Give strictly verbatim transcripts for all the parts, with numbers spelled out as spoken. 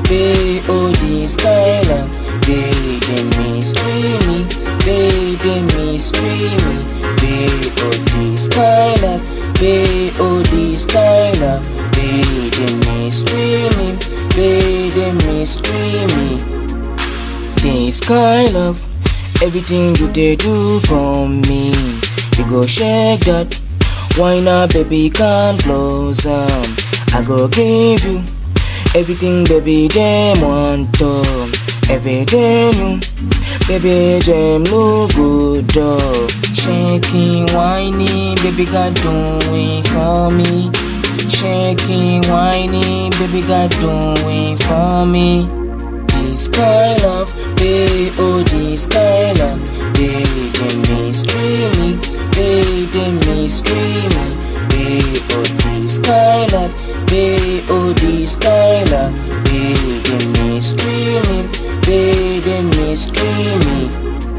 B O D Skylab, baby me streamy, baby me streamy, B O D Skylab, B O D Skylab, baby me streamy, baby me streamy. The Skylab, everything you did do for me, you go shake that. Why not, baby, can't close up. I go give you everything, baby, them want to. Everything you, baby, them look good though. Shaking, whiny, baby, God doing for me. Shaking, whiny, baby, God doing for me. The Skylab, B O D Skylab, baby, me streaming, baby, me streaming, B O D Skylab, B O D Skylab, baby, me streaming, baby, me streaming.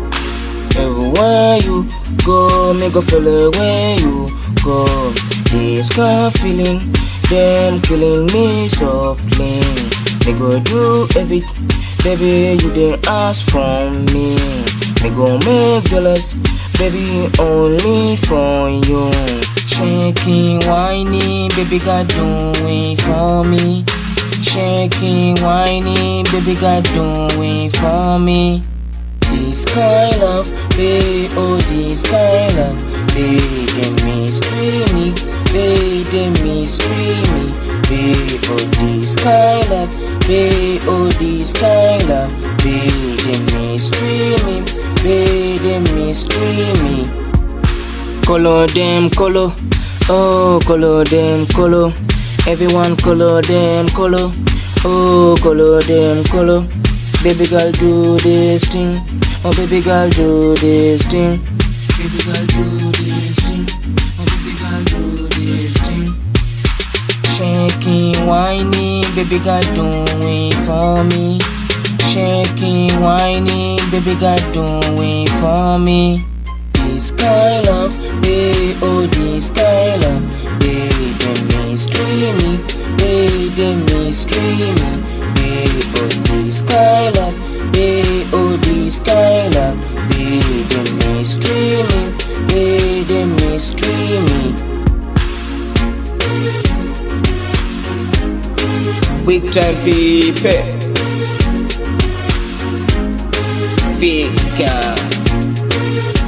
Everywhere you go, me go follow where you go. This car feeling, them killing me softly. Me go do everything, baby, you didn't ask from me. Me go make dollars, baby, only for you. Shaking, whiny, baby, God doing for me. Shaking, whiny, baby, God doing for me. The Skylab, B O D Skylab, baby, me streamy, baby, me streamy, B O D Skylab, B O D Skylab, baby, me streamy, baby, me streamy. Color them color, oh color them color, everyone color them color, oh color them color. Baby girl do this thing, oh baby girl do this thing, baby girl do this thing, oh baby girl do this thing. Shaking, whiny, baby girl doing for me. Shaking, whiny, baby girl doing for me. The Skylab, B O D Skylab, baby me streaming, baby me streaming, B O D Skylab, B O D Skylab, baby me streaming, baby me streaming. Quick time people, Fika.